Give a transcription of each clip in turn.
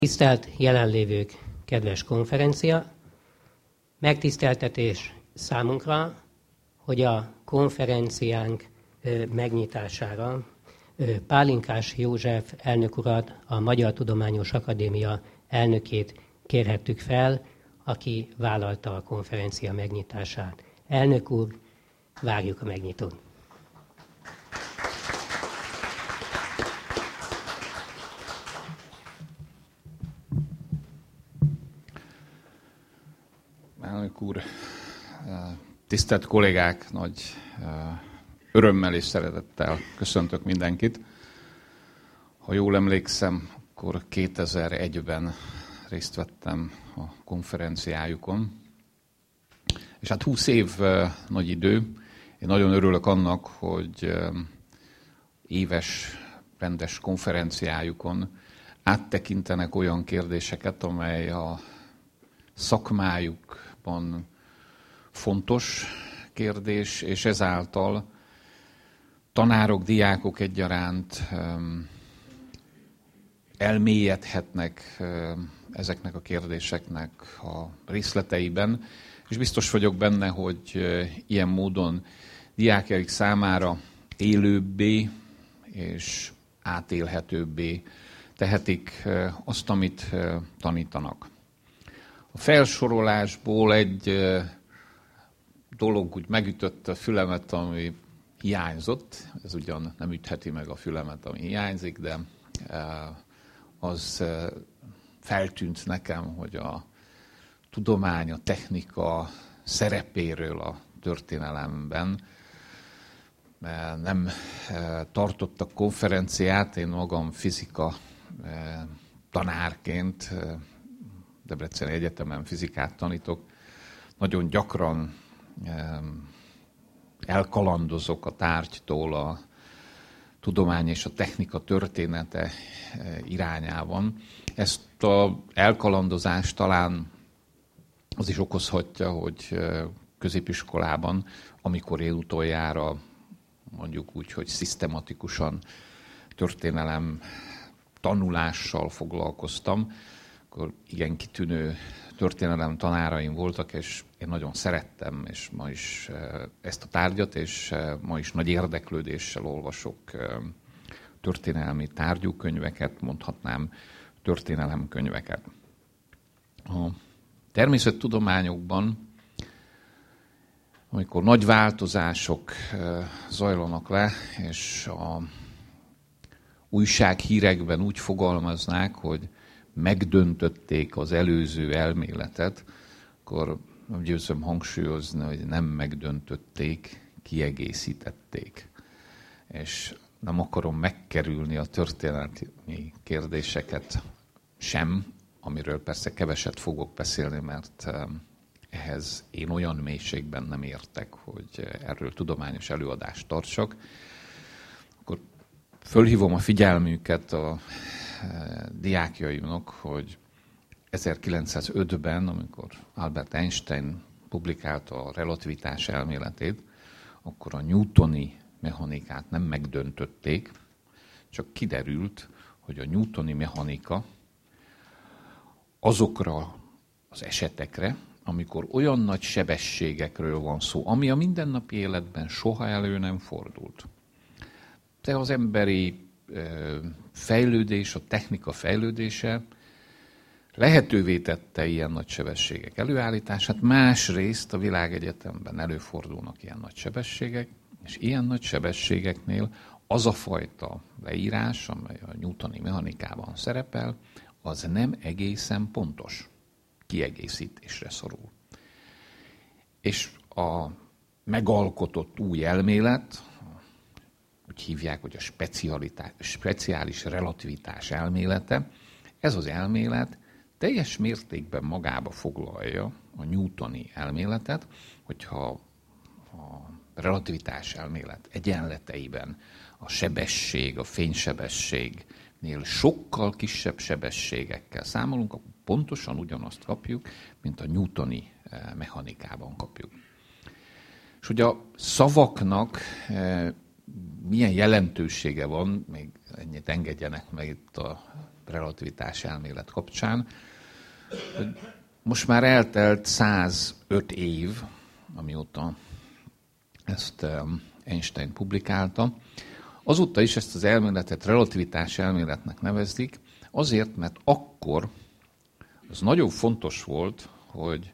Tisztelt jelenlévők, kedves konferencia! Megtiszteltetés számunkra, hogy a konferenciánk megnyitására Pálinkás József elnök urat, a Magyar Tudományos Akadémia elnökét kérhettük fel, aki vállalta a konferencia megnyitását. Elnök úr, várjuk a megnyitót. Elnök úr, tisztelt kollégák, nagy örömmel és szeretettel köszöntök mindenkit. Ha jól emlékszem, akkor 2001-ben részt vettem a konferenciájukon. És hát 20 év nagy idő. Én nagyon örülök annak, hogy éves rendes konferenciájukon áttekintenek olyan kérdéseket, amely a szakmájukban fontos kérdés, és ezáltal tanárok, diákok egyaránt elmélyedhetnek ezeknek a kérdéseknek a részleteiben, és biztos vagyok benne, hogy ilyen módon diákjaik számára élőbbé és átélhetőbbé tehetik azt, amit tanítanak. A felsorolásból egy dolog úgy megütötte a fülemet, ami hiányzott. Ez ugyan nem ütheti meg a fülemet, ami hiányzik, de az feltűnt nekem, hogy a tudomány, a technika szerepéről a történelemben nem tartottak konferenciát. Én magam fizika tanárként Debreceni Egyetemen fizikát tanítok. Nagyon gyakran elkalandozok a tárgytól a tudomány és a technika története irányában. Ezt az elkalandozást talán az is okozhatja, hogy középiskolában, amikor én utoljára mondjuk úgy, hogy szisztematikusan történelem tanulással foglalkoztam, akkor igen kitűnő történelem tanáraim voltak, és én nagyon szerettem, és ma is ezt a tárgyat, és ma is nagy érdeklődéssel olvasok történelmi tárgyú könyveket, mondhatnám történelemkönyveket. A természettudományokban, amikor nagy változások zajlanak le, és a újsághírekben úgy fogalmaznák, hogy megdöntötték az előző elméletet, akkor győzöm hangsúlyozni, hogy nem megdöntötték, kiegészítették. És nem akarom megkerülni a történelmi kérdéseket sem, amiről persze keveset fogok beszélni, mert ehhez én olyan mélységben nem értek, hogy erről tudományos előadást tartsak. Akkor fölhívom a figyelmüket a diákjaimnak, hogy 1905-ben, amikor Albert Einstein publikálta a relativitás elméletét, akkor a newtoni mechanikát nem megdöntötték, csak kiderült, hogy a newtoni mechanika azokra az esetekre, amikor olyan nagy sebességekről van szó, ami a mindennapi életben soha elő nem fordult. De az emberi fejlődés, a technika fejlődése lehetővé tette ilyen nagy sebességek előállítását, másrészt a világegyetemben előfordulnak ilyen nagy sebességek, és ilyen nagy sebességeknél az a fajta leírás, amely a newtoni mechanikában szerepel, az nem egészen pontos, kiegészítésre szorul. És a megalkotott új elmélet, úgy hívják, hogy a speciális relativitás elmélete, ez az elmélet teljes mértékben magába foglalja a newtoni elméletet, hogyha a relativitás elmélet egyenleteiben a sebesség, a fénysebességnél sokkal kisebb sebességekkel számolunk, akkor pontosan ugyanazt kapjuk, mint a newtoni mechanikában kapjuk. És hogy a szavaknak milyen jelentősége van, még ennyit engedjenek meg itt a relativitás elmélet kapcsán, hogy most már eltelt 105 év, amióta ezt Einstein publikálta. Azóta is ezt az elméletet relativitás elméletnek nevezik, azért, mert akkor az nagyon fontos volt, hogy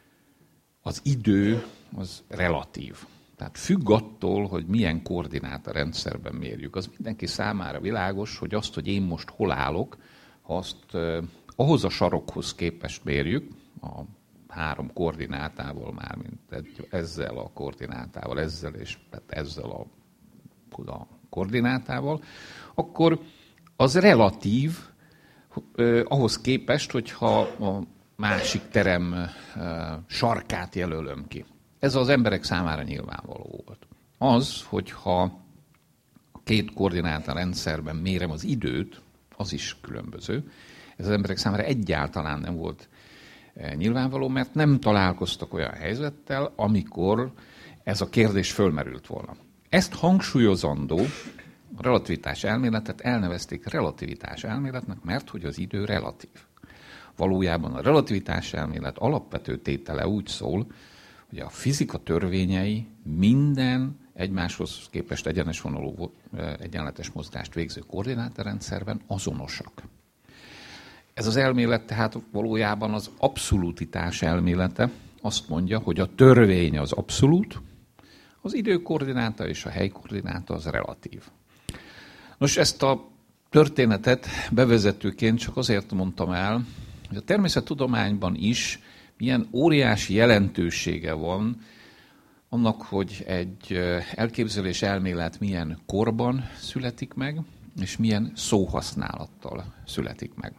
az idő az relatív. Tehát függ attól, hogy milyen koordinátorrendszerben mérjük. Az mindenki számára világos, hogy azt, hogy én most hol állok, ha azt ahhoz a sarokhoz képest mérjük, a 3 koordinátával már, mint ezzel a koordinátával, ezzel és ezzel a koordinátával, akkor az relatív ahhoz képest, hogyha a másik terem sarkát jelölöm ki. Ez az emberek számára nyilvánvaló volt. Az, hogyha a 2 koordináta rendszerben mérem az időt, az is különböző. Ez az emberek számára egyáltalán nem volt nyilvánvaló, mert nem találkoztak olyan helyzettel, amikor ez a kérdés fölmerült volna. Ezt hangsúlyozandó, a relativitás elméletet elnevezték relativitás elméletnek, mert hogy az idő relatív. Valójában a relativitás elmélet alapvető tétele úgy szól, hogy a fizika törvényei minden egymáshoz képest egyenes vonalú egyenletes mozgást végző koordinátorrendszerben azonosak. Ez az elmélet tehát valójában az abszolutitás elmélete. Azt mondja, hogy a törvény az abszolút, az időkoordináta és a helykoordináta az relatív. Nos, ezt a történetet bevezetőként csak azért mondtam el, hogy a természettudományban is milyen óriási jelentősége van annak, hogy egy elképzelés elmélet milyen korban születik meg, és milyen szóhasználattal születik meg.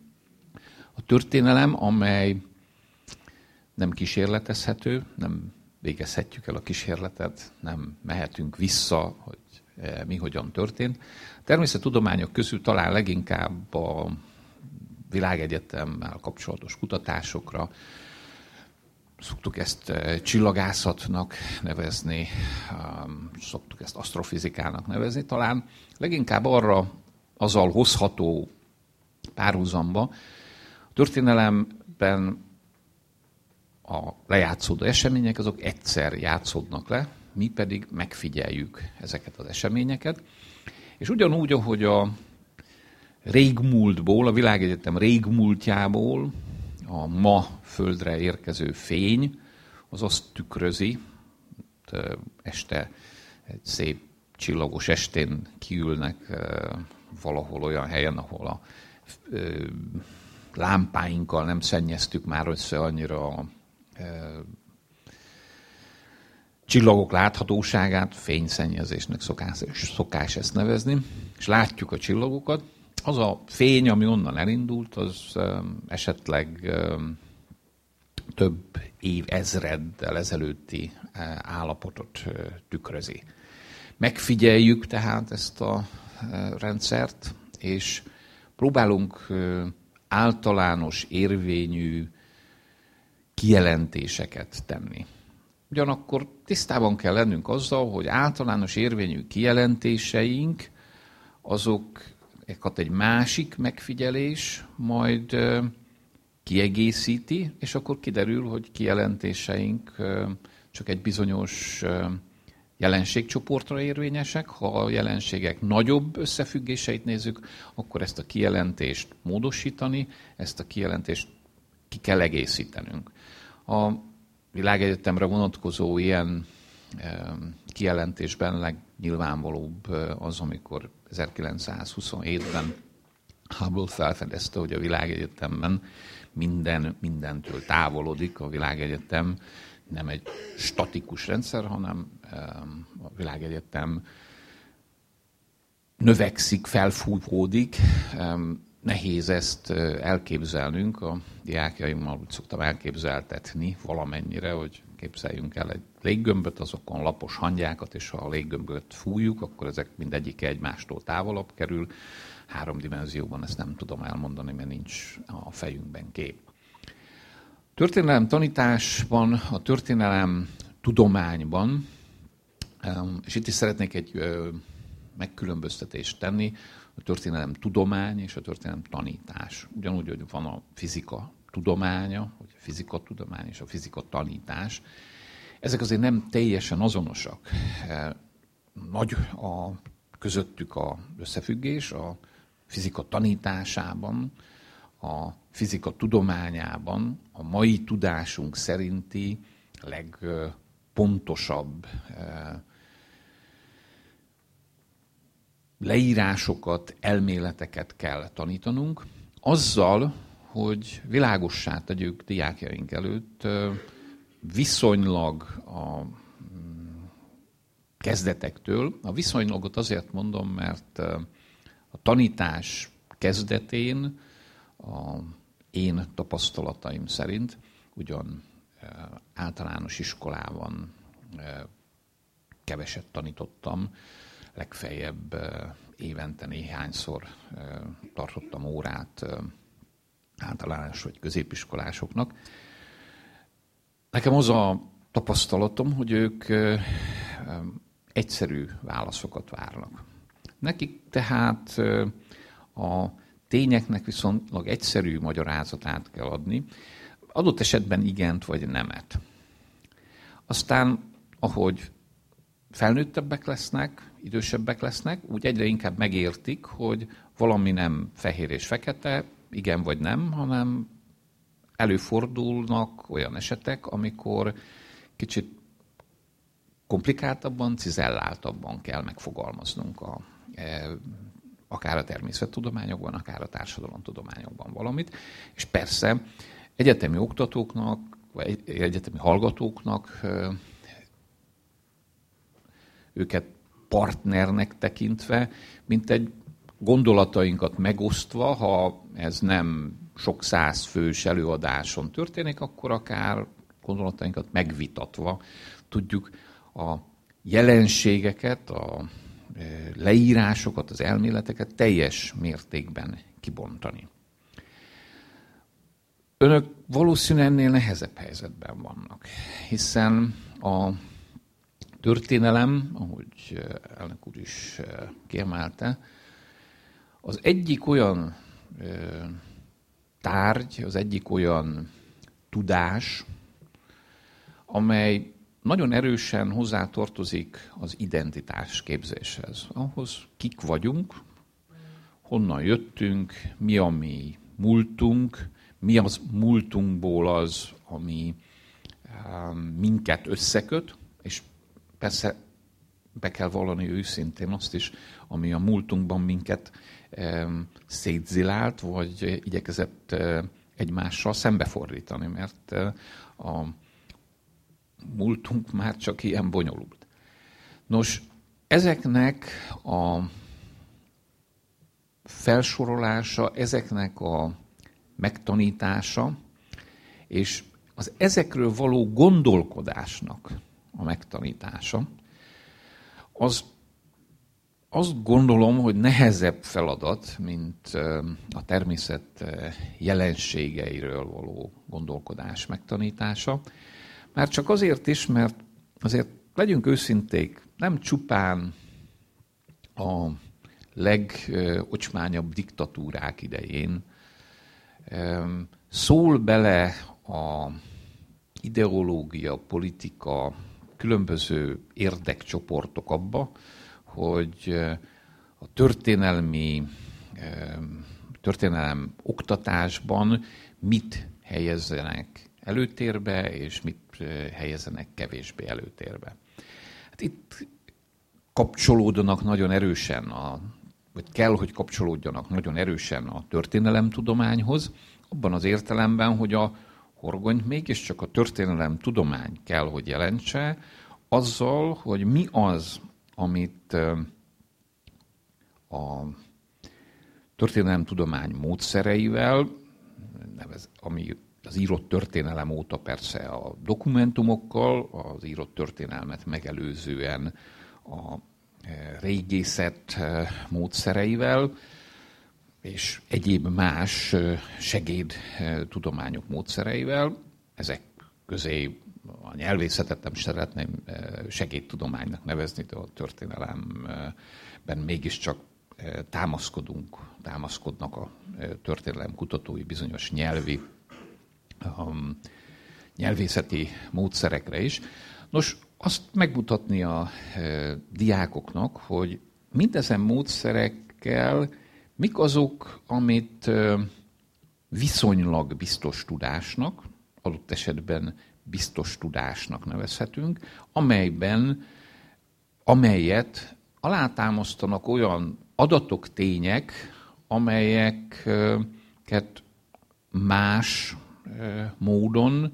A történelem, amely nem kísérletezhető, nem végezhetjük el a kísérletet, nem mehetünk vissza, hogy mi hogyan történt. A természettudományok közül talán leginkább a világegyetemmel kapcsolatos kutatásokra, szoktuk ezt csillagászatnak nevezni, szoktuk ezt asztrofizikának nevezni, talán leginkább arra azzal hozható párhuzamba, a történelemben a lejátszódó események azok egyszer játszódnak le, mi pedig megfigyeljük ezeket az eseményeket. És ugyanúgy, ahogy a régmúltból, a világegyetem régmúltjából a ma földre érkező fény, az azt tükrözi, este egy szép csillagos estén kiülnek valahol olyan helyen, ahol a lámpáinkkal nem szennyeztük már össze annyira a csillagok láthatóságát, fényszennyezésnek szokás ezt nevezni, és látjuk a csillagokat. Az a fény, ami onnan elindult, az esetleg több évezreddel ezelőtti állapotot tükrözi. Megfigyeljük tehát ezt a rendszert, és próbálunk általános érvényű kijelentéseket tenni. Ugyanakkor tisztában kell lennünk azzal, hogy általános érvényű kijelentéseink azokat egy másik megfigyelés majd kiegészíti, és akkor kiderül, hogy kijelentéseink csak egy bizonyos jelenségcsoportra érvényesek. Ha a jelenségek nagyobb összefüggéseit nézzük, akkor ezt a kijelentést módosítani, ezt a kijelentést ki kell egészítenünk. A világegyetemre vonatkozó ilyen kijelentésben legnyilvánvalóbb az, amikor 1927-ben Hubble felfedezte, hogy a világegyetemben mindentől távolodik. A világegyetem nem egy statikus rendszer, hanem a világegyetem növekszik, felfúvódik. Nehéz ezt elképzelnünk, a diákjaimmal úgy szoktam elképzeltetni valamennyire, hogy képzeljünk el egy léggömböt, azokon lapos hangyákat, és ha a léggömböt fújjuk, akkor ezek mindegyike egymástól távolabb kerül. 3 dimenzióban ezt nem tudom elmondani, mert nincs a fejünkben kép. Történelem tanításban, a történelem tudományban, és itt is szeretnék egy megkülönböztetést tenni, a történelem tudomány és a történelem tanítás. Ugyanúgy, hogy van a fizika tudománya, vagy a fizika tudomány és a fizika tanítás. Ezek azért nem teljesen azonosak. Nagy közöttük az összefüggés a fizika tanításában, a fizika tudományában a mai tudásunk szerinti legpontosabb leírásokat, elméleteket kell tanítanunk, azzal, hogy világossá tegyük diákjaink előtt viszonylag a kezdetektől. A viszonylagot azért mondom, mert a tanítás kezdetén a én tapasztalataim szerint ugyan általános iskolában keveset tanítottam, legfeljebb évente néhányszor tartottam órát általános vagy középiskolásoknak. Nekem az a tapasztalatom, hogy ők egyszerű válaszokat várnak. Nekik tehát a tényeknek viszonylag egyszerű magyarázatát kell adni, adott esetben igent vagy nemet. Aztán, ahogy felnőttebbek lesznek, idősebbek lesznek, úgy egyre inkább megértik, hogy valami nem fehér és fekete, igen vagy nem, hanem előfordulnak olyan esetek, amikor kicsit komplikáltabban, cizelláltabban kell megfogalmaznunk akár a természettudományokban, akár a társadalomtudományokban valamit. És persze egyetemi oktatóknak, vagy egyetemi hallgatóknak őket partnernek tekintve, mint egy gondolatainkat megosztva, ha ez nem sok száz fős előadáson történik, akkor akár gondolatainkat megvitatva tudjuk a jelenségeket, a leírásokat, az elméleteket teljes mértékben kibontani. Önök valószínűleg ennél nehezebb helyzetben vannak, hiszen a történelem, ahogy elnök úr is kiemelte, az egyik olyan tárgy, az egyik olyan tudás, amely nagyon erősen hozzátartozik az identitás képzéshez. Ahhoz kik vagyunk, honnan jöttünk, mi a mi múltunk, mi az múltunkból az, ami minket összeköt, és persze be kell vallani őszintén azt is, ami a múltunkban minket szétzilált, vagy igyekezett egymással szembefordítani, mert a múltunk már csak ilyen bonyolult. Nos, ezeknek a felsorolása, ezeknek a megtanítása, és az ezekről való gondolkodásnak a megtanítása, az azt gondolom, hogy nehezebb feladat, mint a természet jelenségeiről való gondolkodás megtanítása. Már csak azért is, mert azért legyünk őszinték, nem csupán a legocsmányabb diktatúrák idején szól bele a ideológia, politika, különböző érdekcsoportok abba, hogy a történelem oktatásban mit helyezzenek előtérbe, és mit helyezzenek kevésbé előtérbe. Hát itt kapcsolódnak nagyon erősen, vagy kell, hogy kapcsolódjanak nagyon erősen a történelemtudományhoz, abban az értelemben, hogy a horgonyt mégiscsak a történelemtudomány kell, hogy jelentse, azzal, hogy mi az, amit a történelemtudomány módszereivel, ami az írott történelem óta persze a dokumentumokkal, az írott történelmet megelőzően a régészet módszereivel, és egyéb más segédtudományok módszereivel, ezek közé a nyelvészetet nem szeretném segédtudománynak nevezni, de a történelemben mégiscsak támaszkodnak a történelem kutatói bizonyos nyelvészeti módszerekre is. Nos, azt megmutatni a diákoknak, hogy mindezen módszerekkel mik azok, amit viszonylag biztos tudásnak, adott esetben biztos tudásnak nevezhetünk, amelyet alátámasztanak olyan adatok, tények, amelyeket más módon,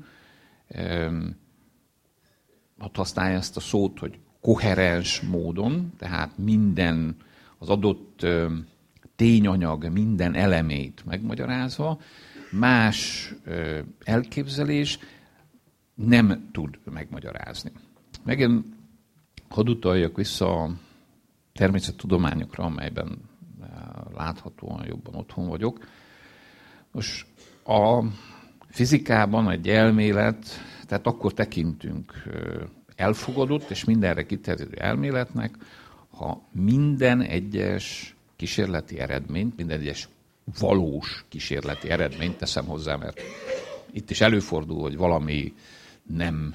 hadd használja ezt a szót, hogy koherens módon, tehát minden az adott tényanyag minden elemét megmagyarázva, más elképzelés nem tud megmagyarázni. Megint hadd utaljak vissza a természettudományokra, amelyben láthatóan jobban otthon vagyok. Most a fizikában egy elmélet, tehát akkor tekintünk elfogadott és mindenre kiterjedő elméletnek, ha minden egyes kísérleti eredményt, minden egyes valós kísérleti eredményt teszem hozzá, mert itt is előfordul, hogy valami nem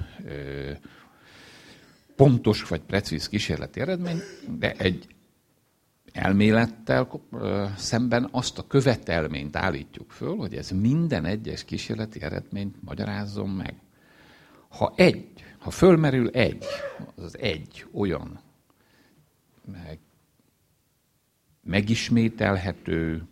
pontos vagy precíz kísérleti eredmény, de egy elmélettel szemben azt a követelményt állítjuk föl, hogy ez minden egyes kísérleti eredményt magyarázzon meg. Ha fölmerül az egy olyan megismételhető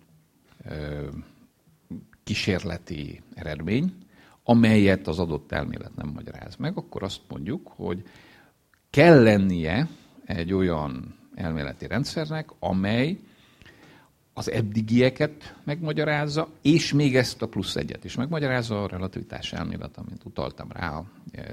kísérleti eredmény, amelyet az adott elmélet nem magyaráz meg, akkor azt mondjuk, hogy kell lennie egy olyan elméleti rendszernek, amely az eddigieket megmagyarázza, és még ezt a plusz egyet is megmagyarázza, a relativitás elmélet, amint utaltam rá a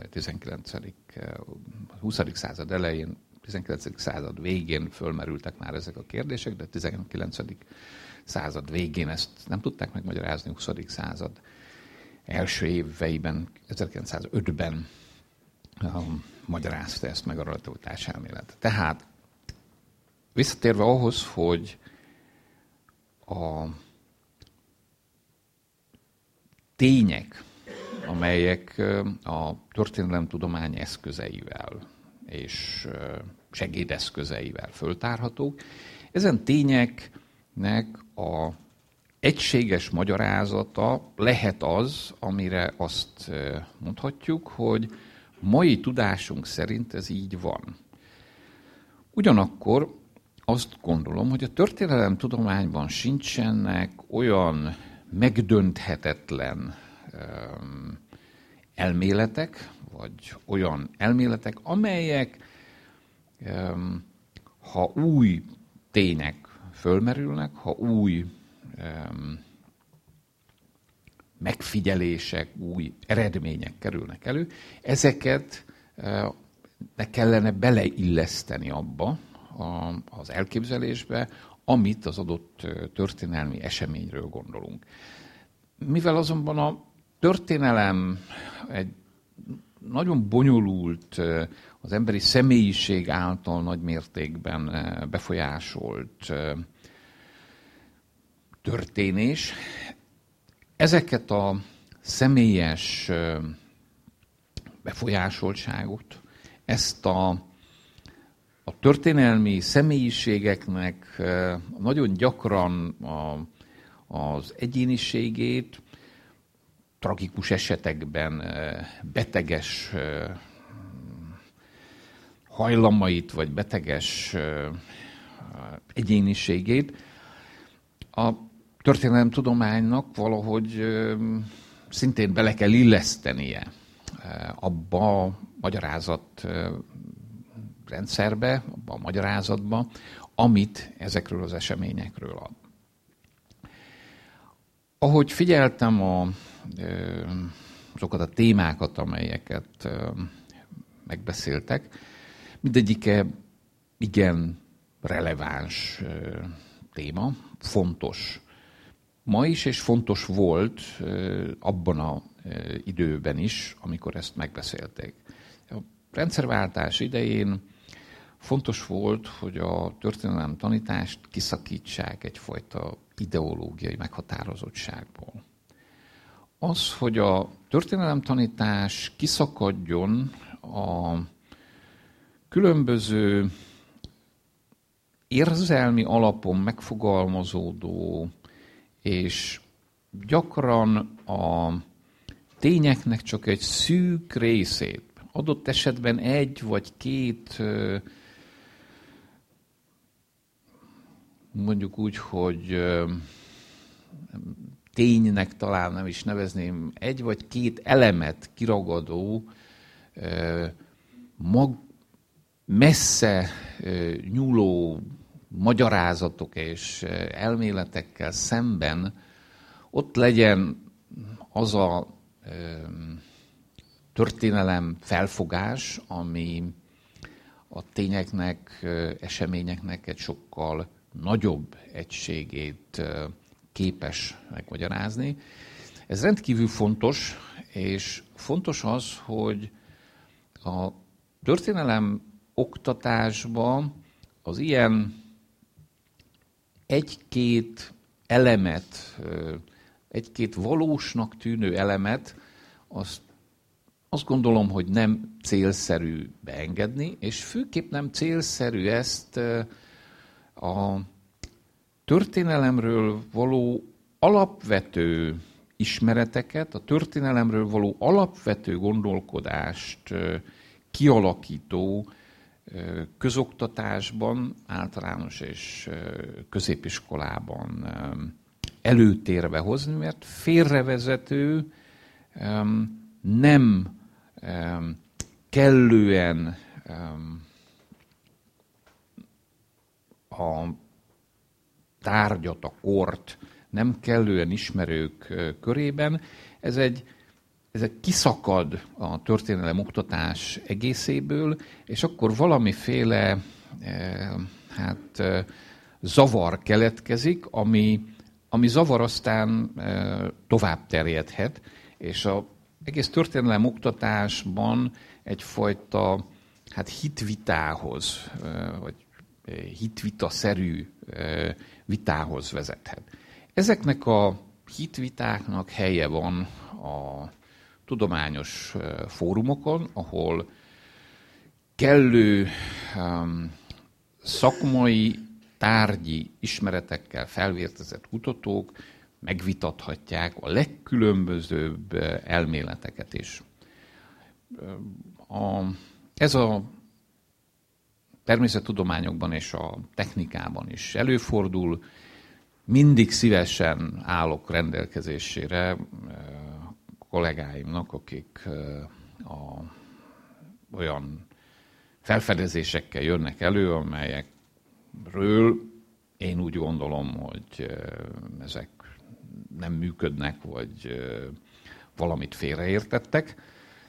20. század elején, 19. század végén fölmerültek már ezek a kérdések, de 19. század végén ezt nem tudták megmagyarázni, 20. század első éveiben, 1905-ben magyarázta ezt meg a relativitás elmélet. Tehát visszatérve ahhoz, hogy a tények, amelyek a történelemtudomány eszközeivel és segédeszközeivel föltárhatók, ezen tényeknek a egységes magyarázata lehet az, amire azt mondhatjuk, hogy mai tudásunk szerint ez így van. Ugyanakkor azt gondolom, hogy a történelemtudományban sincsenek olyan megdönthetetlen elméletek, vagy olyan elméletek, amelyek, ha új tények fölmerülnek, ha új megfigyelések, új eredmények kerülnek elő, ezeket ne kellene beleilleszteni abba az elképzelésbe, amit az adott történelmi eseményről gondolunk. Mivel azonban a történelem egy nagyon bonyolult, az emberi személyiség által nagy mértékben befolyásolt történés, ezeket a személyes befolyásoltságot, ezt a történelmi személyiségeknek nagyon gyakran az egyéniségét, tragikus esetekben beteges hajlamait, vagy beteges egyéniségét a történelemtudománynak valahogy szintén bele kell illesztenie abba a magyarázat rendszerbe, abba a magyarázatba, amit ezekről az eseményekről ad. Ahogy figyeltem azokat a témákat, amelyeket megbeszéltek, mindegyike igen releváns téma, fontos ma is, és fontos volt abban az időben is, amikor ezt megbeszélték. A rendszerváltás idején fontos volt, hogy a történelem tanítást kiszakítsák egyfajta ideológiai meghatározottságból. Az, hogy a történelemtanítás kiszakadjon a különböző érzelmi alapon megfogalmazódó és gyakran a tényeknek csak egy szűk részét, adott esetben egy vagy két, mondjuk úgy, hogy ténynek talán nem is nevezném, egy vagy két elemet kiragadó, messze nyúló magyarázatok és elméletekkel szemben ott legyen az a történelem felfogás, ami a tényeknek, eseményeknek egy sokkal nagyobb egységét képes megmagyarázni. Ez rendkívül fontos, és fontos az, hogy a történelem oktatásban az ilyen egy-két elemet, egy-két valósnak tűnő elemet, azt gondolom, hogy nem célszerű beengedni, és főképp nem célszerű ezt a történelemről való alapvető ismereteket, a történelemről való alapvető gondolkodást kialakító közoktatásban, általános és középiskolában előtérbe hozni, mert félrevezető, nem kellően a tárgyat, a kort nem kellően ismerők körében. Ez egy kiszakad a történelem oktatás egészéből, és akkor valamiféle zavar keletkezik, ami zavar aztán tovább terjedhet, és az egész történelem oktatásban egyfajta hitvitához, vagy hitvitaszerű vitához vezethet. Ezeknek a hitvitáknak helye van a tudományos fórumokon, ahol kellő szakmai, tárgyi ismeretekkel felvértezett kutatók megvitathatják a legkülönbözőbb elméleteket is. Ez a természettudományokban és a technikában is előfordul. Mindig szívesen állok rendelkezésére kollégáimnak, akik olyan felfedezésekkel jönnek elő, amelyekről én úgy gondolom, hogy ezek nem működnek, vagy valamit félreértettek.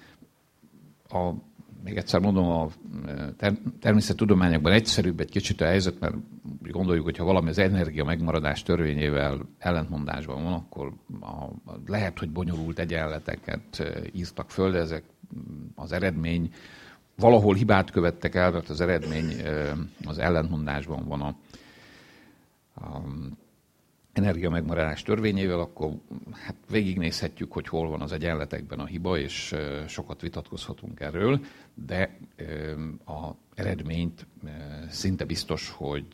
Még egyszer mondom, a természettudományokban egyszerűbb egy kicsit a helyzet, mert gondoljuk, hogy ha valami az energia megmaradás törvényével ellentmondásban van, akkor lehet, hogy bonyolult egyenleteket írtak föl, de ezek az eredmény, valahol hibát követtek el, mert az eredmény az ellentmondásban van a energia megmaradás törvényével, akkor végignézhetjük, hogy hol van az egyenletekben a hiba, és sokat vitatkozhatunk erről, de az eredményt szinte biztos,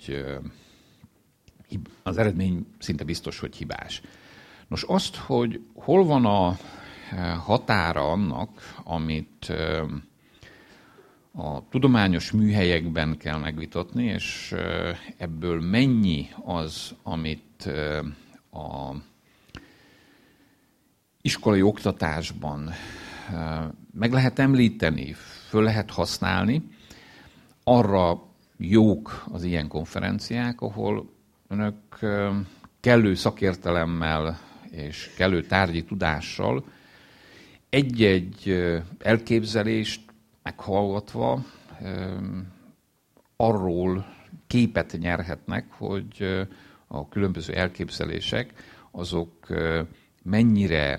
hogy hibás. Nos, azt, hogy hol van a határa annak, amit a tudományos műhelyekben kell megvitatni, és ebből mennyi az, amit a iskolai oktatásban meg lehet említeni, föl lehet használni. Arra jók az ilyen konferenciák, ahol önök kellő szakértelemmel és kellő tárgyi tudással egy-egy elképzelést meghallgatva arról képet nyerhetnek, hogy a különböző elképzelések azok mennyire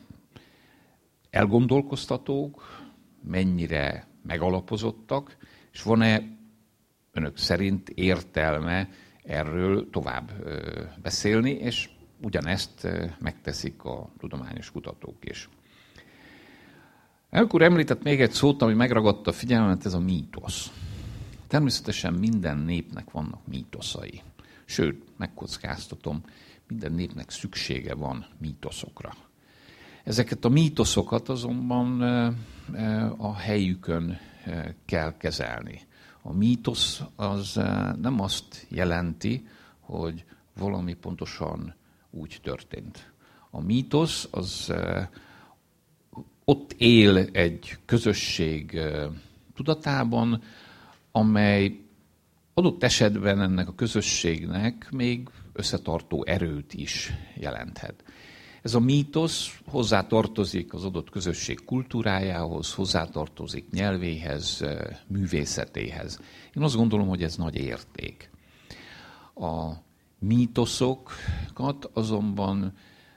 elgondolkoztatók, mennyire megalapozottak, És van-e önök szerint értelme erről tovább beszélni, és ugyanezt megteszik a tudományos kutatók is. Elnök úr említett még egy szót, ami megragadta a figyelmet, ez a mítosz. Természetesen minden népnek vannak mítoszai. Sőt, megkockáztatom, minden népnek szüksége van mítoszokra. Ezeket a mítoszokat azonban a helyükön kell kezelni. A mítosz az nem azt jelenti, hogy valami pontosan úgy történt. A mítosz az ott él egy közösség tudatában, amely adott esetben ennek a közösségnek még összetartó erőt is jelenthet. Ez a mítosz hozzátartozik az adott közösség kultúrájához, hozzátartozik nyelvéhez, művészetéhez. Én azt gondolom, hogy ez nagy érték. A mítoszokat azonban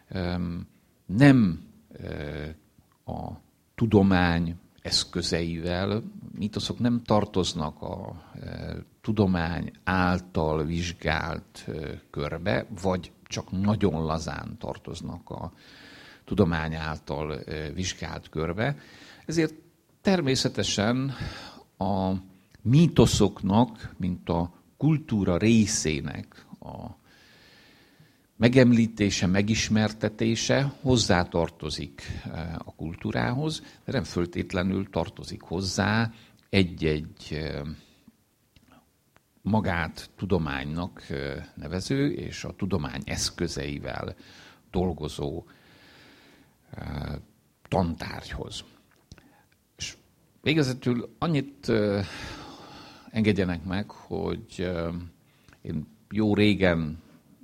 nem a tudomány eszközeivel, mítoszok nem tartoznak a tudomány által vizsgált körbe, vagy csak nagyon lazán tartoznak a tudomány által vizsgált körbe. Ezért természetesen a mítoszoknak, mint a kultúra részének a megemlítése, megismertetése hozzátartozik a kultúrához, de nem föltétlenül tartozik hozzá egy-egy magát tudománynak nevező és a tudomány eszközeivel dolgozó tantárgyhoz. És végezetül annyit engedjenek meg, hogy én jó régen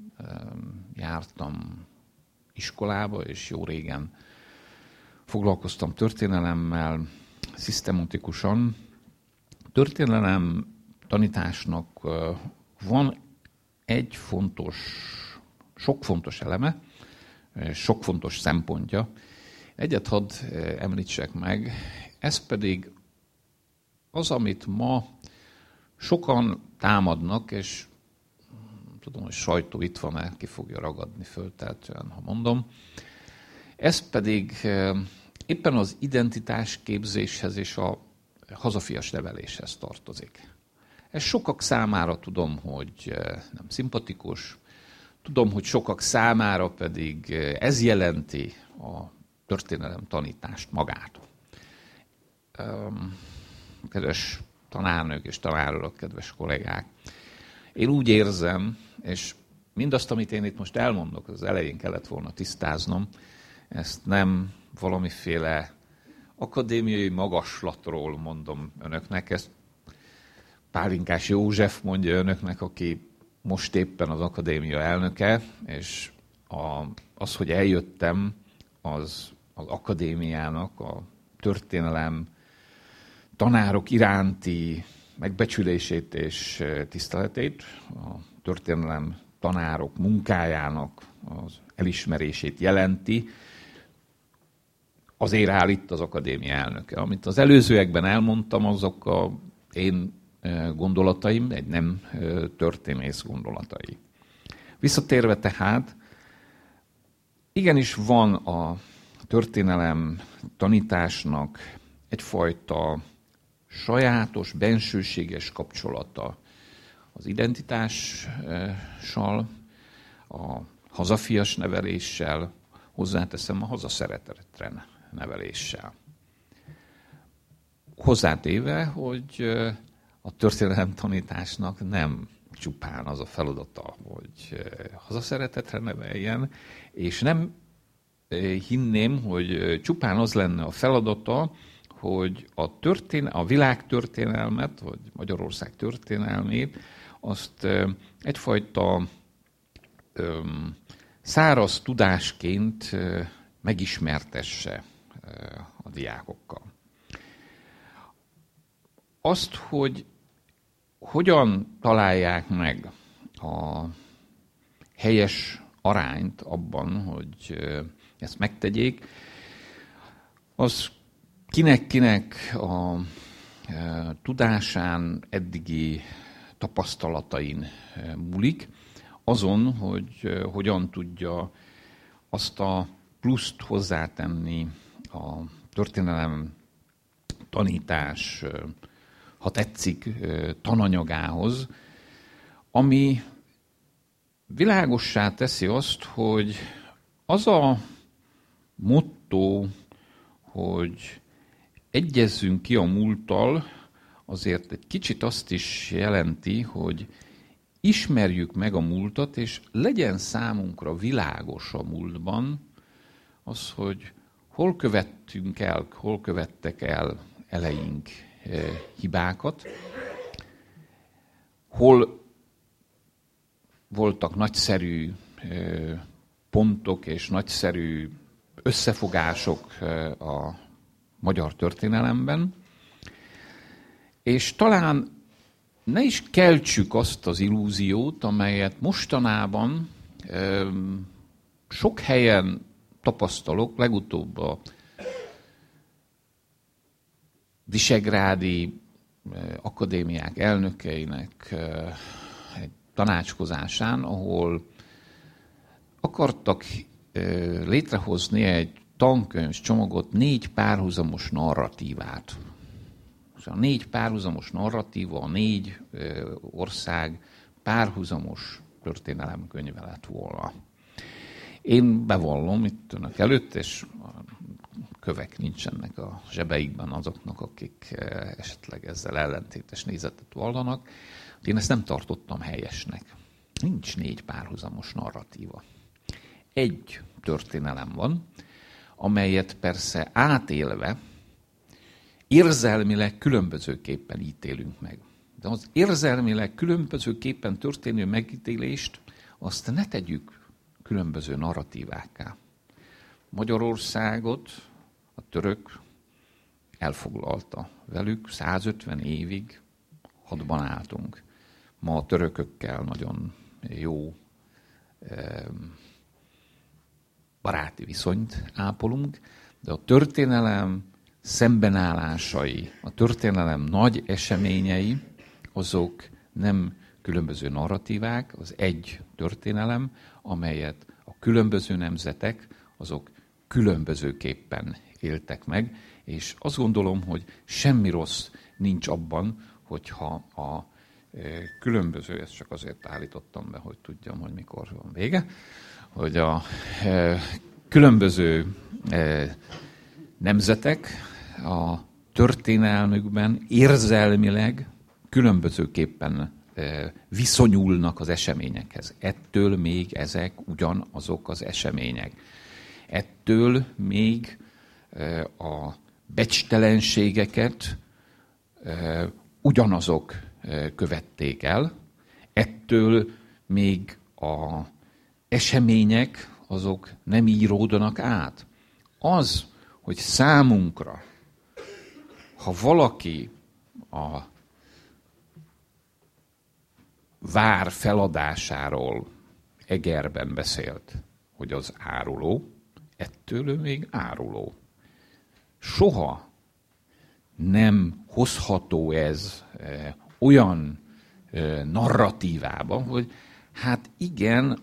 jártam iskolába, és jó régen foglalkoztam történelemmel, szisztematikusan. Történelem tanításnak van egy fontos, sok fontos eleme, sok fontos szempontja. Egyet hadd említsek meg, ez pedig az, amit ma sokan támadnak, és tudom, hogy sajtó itt van-e, ki fogja ragadni föltehetően, ha mondom. Ez pedig éppen az identitásképzéshez és a hazafias neveléshez tartozik. Ez sokak számára tudom, hogy nem szimpatikus, tudom, hogy sokak számára pedig ez jelenti a történelem tanítást magát. Kedves tanárnők és tanárurak, kedves kollégák, én úgy érzem, és mindazt, amit én itt most elmondok, az elején kellett volna tisztáznom, ezt nem valamiféle akadémiai magaslatról mondom önöknek, ezt Pálinkás József mondja önöknek, aki most éppen az akadémia elnöke, és az, hogy eljöttem, az akadémiának a történelem tanárok iránti megbecsülését és tiszteletét, a történelem tanárok munkájának az elismerését jelenti, azért áll itt az akadémia elnöke. Amit az előzőekben elmondtam, azok a én gondolataim, egy nem történész gondolatai. Visszatérve tehát, igenis van a történelem tanításnak egyfajta sajátos, bensőséges kapcsolata az identitással, a hazafias neveléssel, hozzáteszem a hazaszeretetre neveléssel. Hozzátéve, hogy a történelem tanításnak nem csupán az a feladata, hogy hazaszeretetre neveljen, és nem hinném, hogy csupán az lenne a feladata, hogy a világ történelmet, vagy Magyarország történelmét, azt egyfajta száraz tudásként megismertesse a diákokkal. Azt, hogy hogyan találják meg a helyes arányt abban, hogy ezt megtegyék, az kinek-kinek a tudásán, eddigi tapasztalatain múlik, azon, hogy hogyan tudja azt a pluszt hozzátenni a történelem tanítás, ha tetszik, tananyagához, ami világossá teszi azt, hogy az a motto, hogy egyezzünk ki a múlttal, azért egy kicsit azt is jelenti, hogy ismerjük meg a múltat, és legyen számunkra világos a múltban az, hogy hol követtek el eleink hibákat, hol voltak nagyszerű pontok és nagyszerű összefogások a magyar történelemben, és talán ne is keltsük azt az illúziót, amelyet mostanában sok helyen tapasztalok, legutóbb a visegrádi akadémiák elnökeinek egy tanácskozásán, ahol akartak létrehozni egy tankönyvcsomagot, 4 párhuzamos narratívát. A 4 párhuzamos narratíva, a 4 ország párhuzamos történelemkönyve lett volna. Én bevallom itt önök előtt, és kövek nincsenek a zsebeikben azoknak, akik esetleg ezzel ellentétes nézetet vallanak. Én ezt nem tartottam helyesnek. Nincs 4 párhuzamos narratíva. Egy történelem van, amelyet persze átélve érzelmileg különbözőképpen ítélünk meg. De az érzelmileg különbözőképpen történő megítélést azt ne tegyük különböző narratívákká. Magyarországot a török elfoglalta. Velük 150 évig hadban álltunk. Ma a törökökkel nagyon jó baráti viszonyt ápolunk, de a történelem szembenállásai, a történelem nagy eseményei, azok nem különböző narratívák, az egy történelem, amelyet a különböző nemzetek, azok különbözőképpen éltek meg, és azt gondolom, hogy semmi rossz nincs abban, hogyha a különböző, ezt csak azért állítottam be, hogy tudjam, hogy mikor van vége, hogy a különböző nemzetek a történelmükben érzelmileg különbözőképpen viszonyulnak az eseményekhez. Ettől még ezek ugyanazok az események. Ettől még a becstelenségeket ugyanazok követték el. Ettől még a események azok nem íródnak át. Az, hogy számunkra, ha valaki a vár feladásáról Egerben beszélt, hogy az áruló, ettől ő még áruló. Soha nem hozható ez olyan narratívába, hogy hát igen,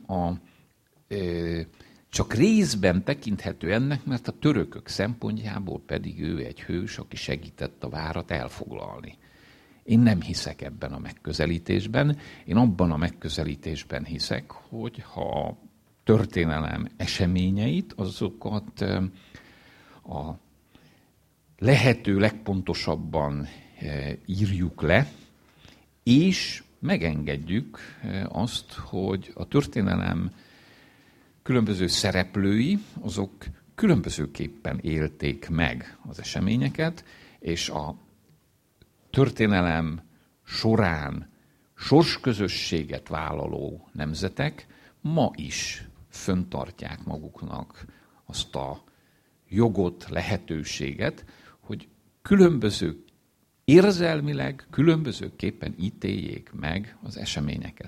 csak részben tekinthető ennek, mert a törökök szempontjából pedig ő egy hős, aki segített a várat elfoglalni. Én nem hiszek ebben a megközelítésben. Én abban a megközelítésben hiszek, hogy ha a történelem eseményeit, azokat a lehető legpontosabban írjuk le, és megengedjük azt, hogy a történelem különböző szereplői, azok különbözőképpen élték meg az eseményeket, és a történelem során sorsközösséget vállaló nemzetek ma is fenntartják maguknak azt a jogot, lehetőséget, hogy különböző érzelmileg különbözőképpen ítéljék meg az eseményeket.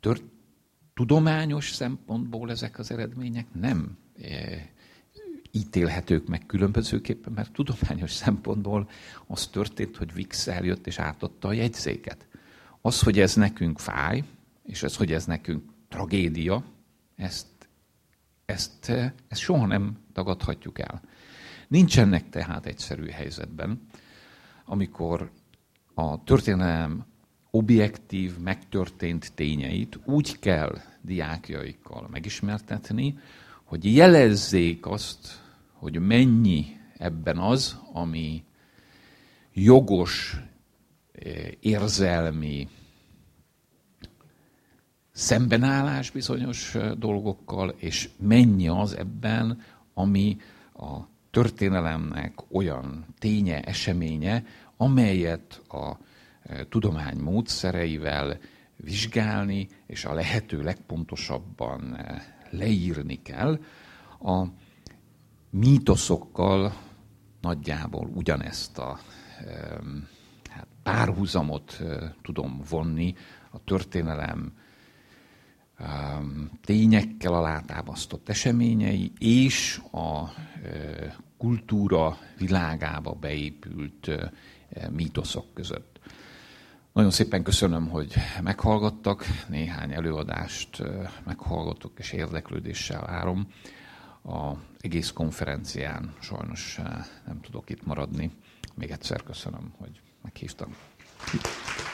Tudományos szempontból ezek az eredmények nem ítélhetők meg különbözőképpen, mert tudományos szempontból az történt, hogy Vix eljött és átadta a jegyzéket. Az, hogy ez nekünk fáj, és az, hogy ez nekünk tragédia, ezt soha nem tagadhatjuk el. Nincsenek tehát egyszerű helyzetben, amikor a történelem objektív, megtörtént tényeit úgy kell diákjaikkal megismertetni, hogy jelezzék azt, hogy mennyi ebben az, ami jogos, érzelmi szembenállás bizonyos dolgokkal, és mennyi az ebben, ami a történelemnek olyan ténye, eseménye, amelyet a tudomány módszereivel vizsgálni, és a lehető legpontosabban leírni kell. A mítoszokkal nagyjából ugyanezt a párhuzamot tudom vonni a történelem tényekkel alátámasztott eseményei és a kultúra világába beépült mítoszok között. Nagyon szépen köszönöm, hogy meghallgattak, néhány előadást meghallgattok és érdeklődéssel várom. Az egész konferencián sajnos nem tudok itt maradni. Még egyszer köszönöm, hogy meghívtak.